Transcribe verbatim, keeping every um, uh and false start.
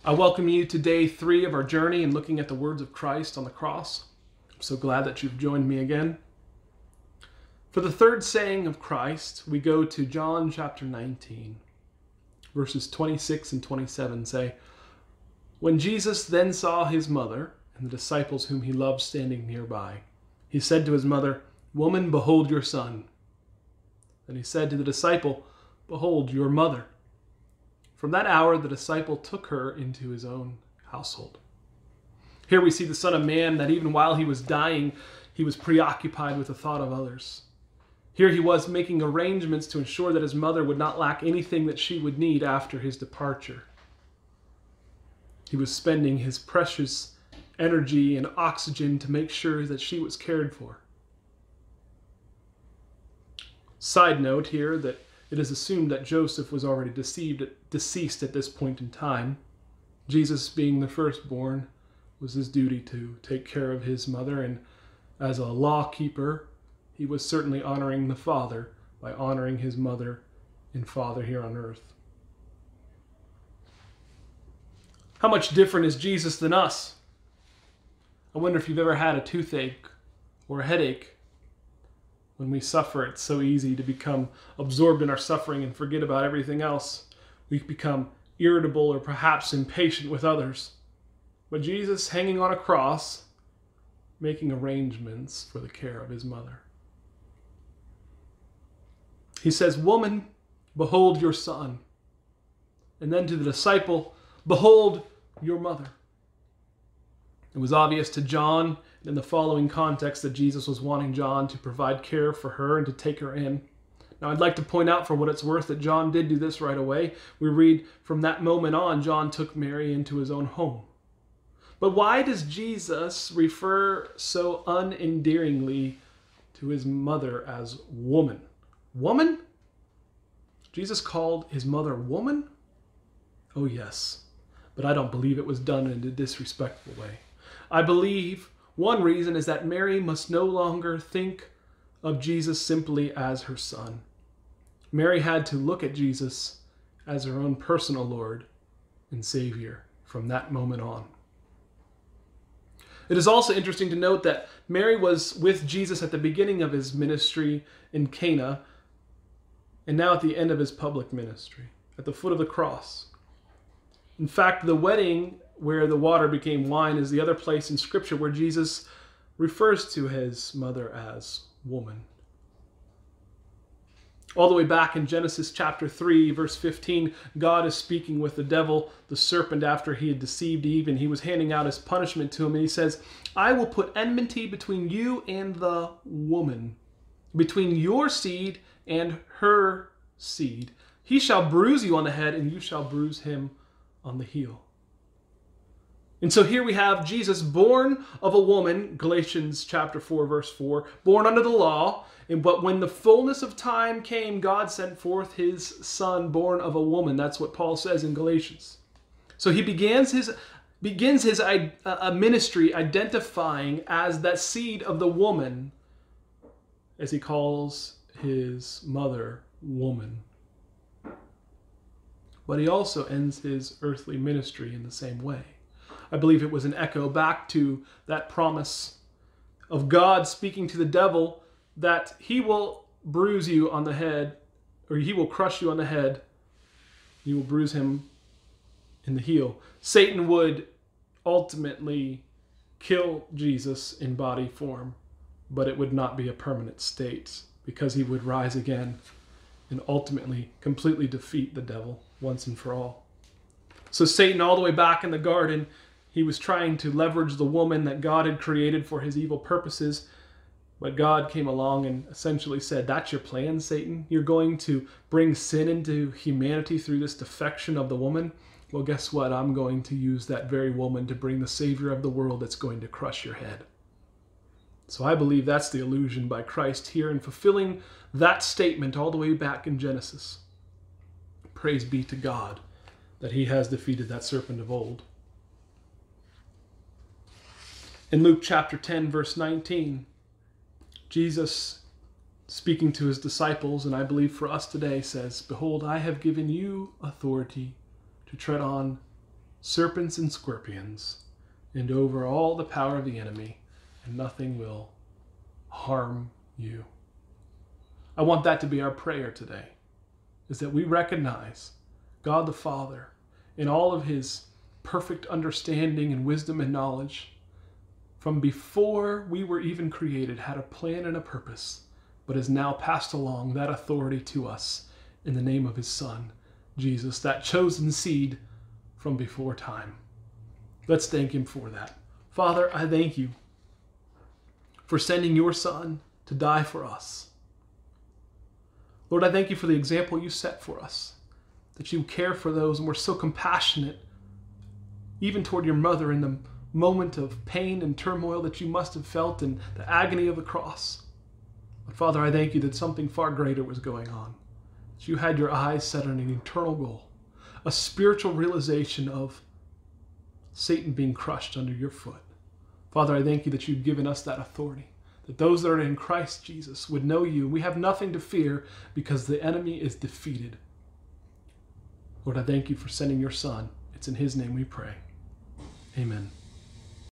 I welcome you to day three of our journey in looking at the words of Christ on the cross. I'm so glad that you've joined me again. For the third saying of Christ, we go to John chapter nineteen, verses twenty-six and twenty-seven say, "When Jesus then saw his mother and the disciples whom he loved standing nearby, he said to his mother, 'Woman, behold your son.' Then he said to the disciple, 'Behold your mother.' From that hour, the disciple took her into his own household." Here we see the Son of Man that even while he was dying, he was preoccupied with the thought of others. Here he was making arrangements to ensure that his mother would not lack anything that she would need after his departure. He was spending his precious energy and oxygen to make sure that she was cared for. Side note here that it is assumed that Joseph was already deceived, deceased at this point in time. Jesus, being the firstborn, was his duty to take care of his mother, and as a law keeper, he was certainly honoring the Father by honoring his mother and father here on earth. How much different is Jesus than us? I wonder if you've ever had a toothache or a headache. When we suffer, it's so easy to become absorbed in our suffering and forget about everything else. We become irritable or perhaps impatient with others. But Jesus, hanging on a cross, making arrangements for the care of his mother. He says, "Woman, behold your son." And then to the disciple, "Behold your mother." It was obvious to John in the following context that Jesus was wanting John to provide care for her and to take her in. Now, I'd like to point out for what it's worth that John did do this right away. We read from that moment on, John took Mary into his own home. But why does Jesus refer so unendearingly to his mother as woman? Woman? Jesus called his mother woman? Oh yes, but I don't believe it was done in a disrespectful way. I believe one reason is that Mary must no longer think of Jesus simply as her son. Mary had to look at Jesus as her own personal Lord and Savior from that moment on. It is also interesting to note that Mary was with Jesus at the beginning of his ministry in Cana, and now at the end of his public ministry, at the foot of the cross. In fact, the wedding where the water became wine is the other place in Scripture where Jesus refers to his mother as woman. All the way back in Genesis chapter three, verse fifteen, God is speaking with the devil, the serpent, after he had deceived Eve, and he was handing out his punishment to him. And he says, "I will put enmity between you and the woman, between your seed and her seed. He shall bruise you on the head, and you shall bruise him on the heel." And so here we have Jesus, born of a woman, Galatians chapter four, verse four, born under the law. And but when the fullness of time came, God sent forth his son, born of a woman. That's what Paul says in Galatians. So he begins his begins his uh, ministry identifying as that seed of the woman, as he calls his mother woman. But he also ends his earthly ministry in the same way. I believe it was an echo back to that promise of God speaking to the devil that he will bruise you on the head, or he will crush you on the head, you will bruise him in the heel. Satan would ultimately kill Jesus in body form, but it would not be a permanent state, because he would rise again and ultimately completely defeat the devil once and for all. So Satan, all the way back in the garden, he was trying to leverage the woman that God had created for his evil purposes. But God came along and essentially said, "That's your plan, Satan? You're going to bring sin into humanity through this defection of the woman? Well, guess what? I'm going to use that very woman to bring the Savior of the world that's going to crush your head." So I believe that's the allusion by Christ here in fulfilling that statement all the way back in Genesis. Praise be to God that he has defeated that serpent of old. In Luke chapter ten, verse nineteen, Jesus, speaking to his disciples, and I believe for us today, says, "Behold, I have given you authority to tread on serpents and scorpions, and over all the power of the enemy, and nothing will harm you. I want that to be our prayer today, is that we recognize God the Father in all of his perfect understanding and wisdom and knowledge from before we were even created, had a plan and a purpose, but has now passed along that authority to us in the name of his Son, Jesus, that chosen seed from before time. Let's thank him for that. Father, I thank you for sending your Son to die for us. Lord, I thank you for the example you set for us, that you care for those and were so compassionate, even toward your mother in the moment of pain and turmoil that you must have felt in the agony of the cross. But Father, I thank you that something far greater was going on, that you had your eyes set on an eternal goal, a spiritual realization of Satan being crushed under your foot. Father, I thank you that you've given us that authority, that those that are in Christ Jesus would know you. We have nothing to fear because the enemy is defeated. Lord, I thank you for sending your Son. It's in his name we pray. Amen.